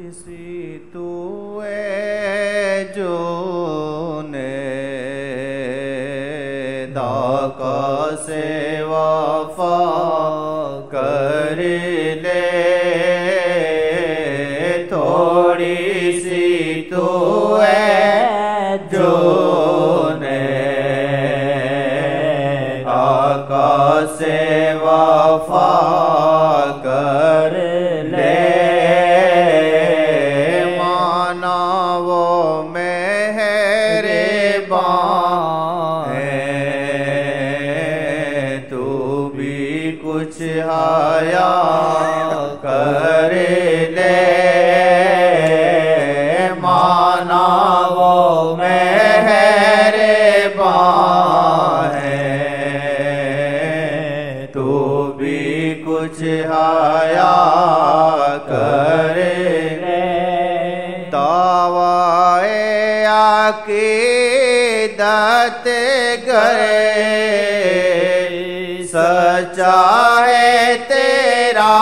سی تو ہے جو نے داکا سے وفا کر لے تھوڑی سی تو ہے جو نے داکا سے وفا کر لے کچھ حیا کر لے مانا وہ مہربان ہے تو بھی کچھ حیا کر لے دعویٰ عقیدت گئے سچا ہے تیرا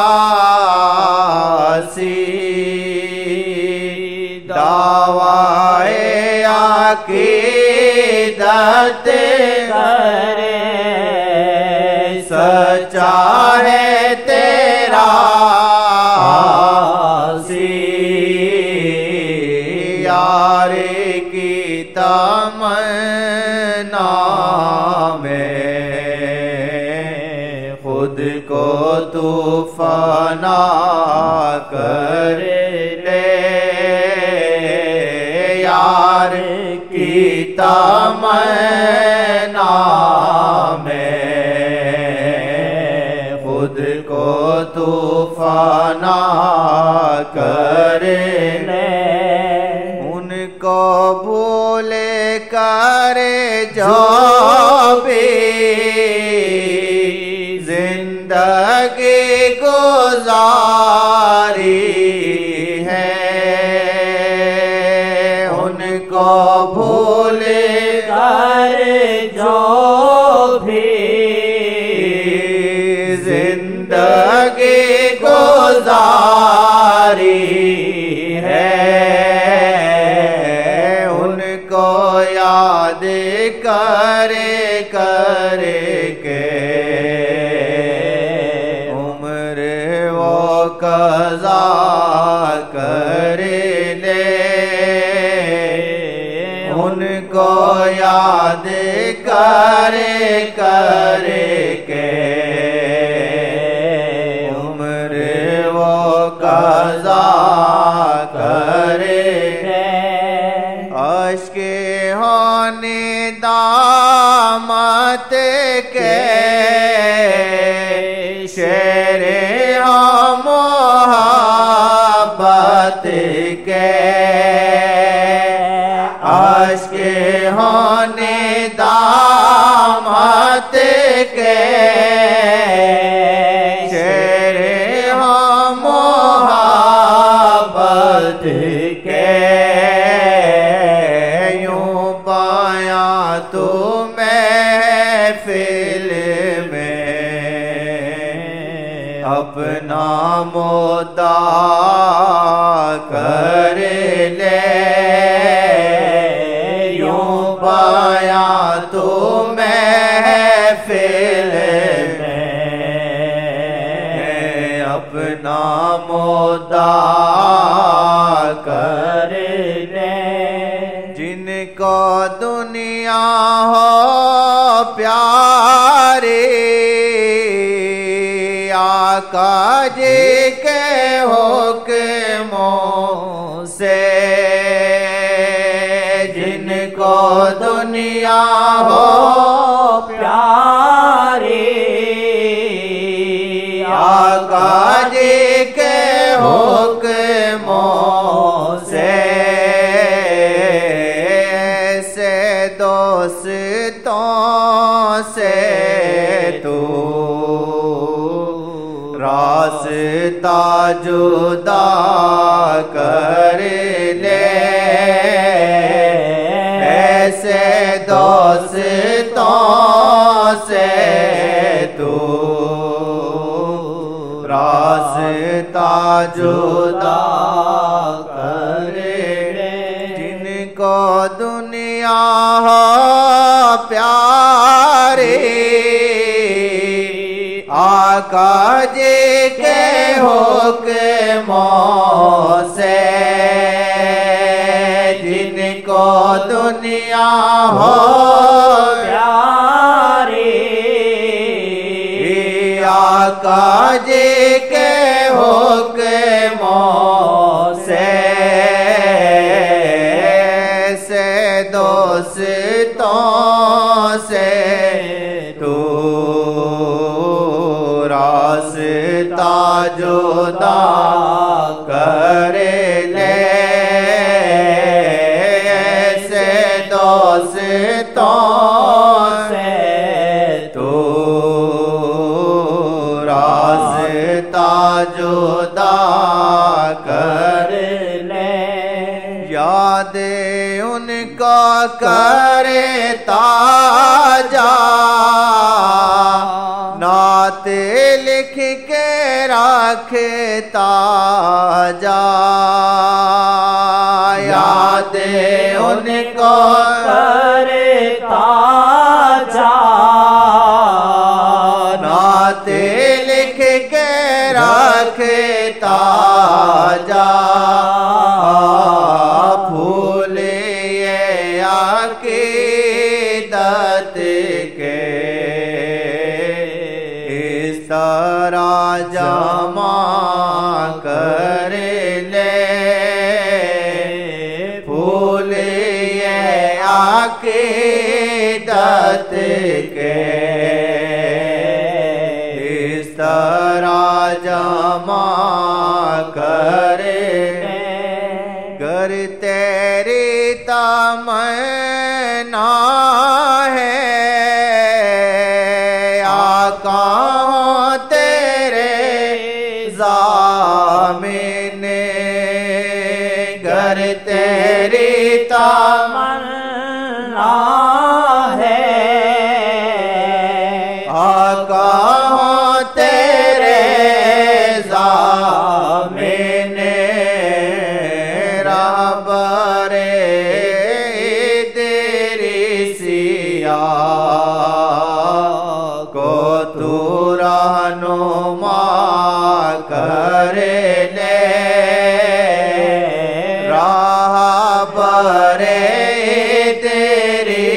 سی دعویٰ عقیدت کرے سچا ہے تیرا سی یار کی تمنا میں خود کو تو فنا کر لے یار کی تمنا میں خود کو تو فنا کر لے ان کو بھول کر جو بھی زندگی گزاری ہے ان کو بھول کر جو بھی زندگی گزاری ہے ان کو یاد کرے کے قضا کر لے ان کو یاد کرے کے عمر وہ قضا کر لے اشک ہونے دامت کے شیر محبت کے عشق ہونے دامت کے شیر محبت کے یوں بیاں تو محفل اپنا مدعا کر لے یوں بیاں تو محفل میں اپنا مدعا کر لے جن کو دنیا ہو پیاری آقا جی کے حکموں سے جن کو دنیا ہو پیاری آقا جی کے حکموں سے ایسے دوستوں سے تو راستہ جدا کر لے ایسے دوستوں سے تو راستہ جدا کرے جن کو دنیا ہو پیاری آقا جی کے حکموں سے جن کو دنیا ہو پیاری آقا جی کے حکموں سے دوستوں سے تو راستہ جدا کر لے ایسے دوستوں سے تو راستہ جدا کر لے یاد ان کو کرتا جا نعت لکھ کے رکھتا جا یاد ان کو کرتا جا نعت لکھ کے رکھتا جا پھول یہ عقیدت کے اس طرح جمع کر لے پھول یہ عقیدت کے اس طرح جمع کر گر تیری تمنا ہے آقا تیرے ضامن گر تیری تمنا ہے آقا تیرے ضامن کر لے راہ برے تیری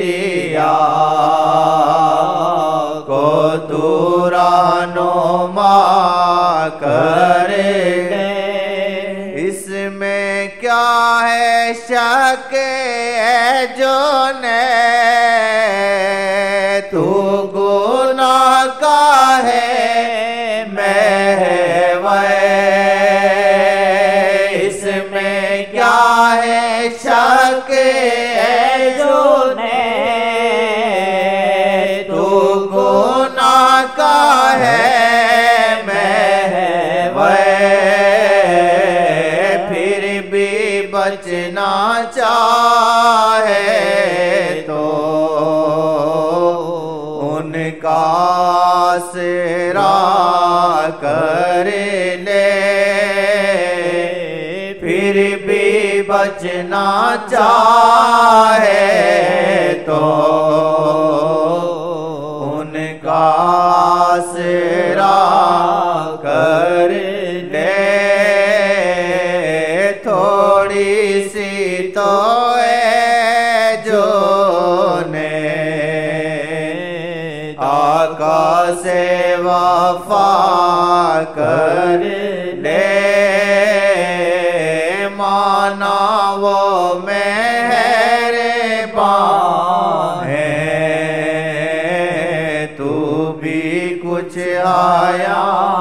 سیاہ کو تو رہنما کر لے اس میں کیا ہے شک ہے جو نے تو گناہ کا ہے اس میں کیا ہے شک ہے جو نے تو گناہ کا ہے پھر بھی بچنا چاہے تو ان کا آسرا کر لے پھر بھی بچنا چاہے تو ان کا آسرا کر لے تھوڑی سی تو ہے جو نے آقا سے وفا کر لے مانا وہ مہربان ہے تو بھی کچھ آیا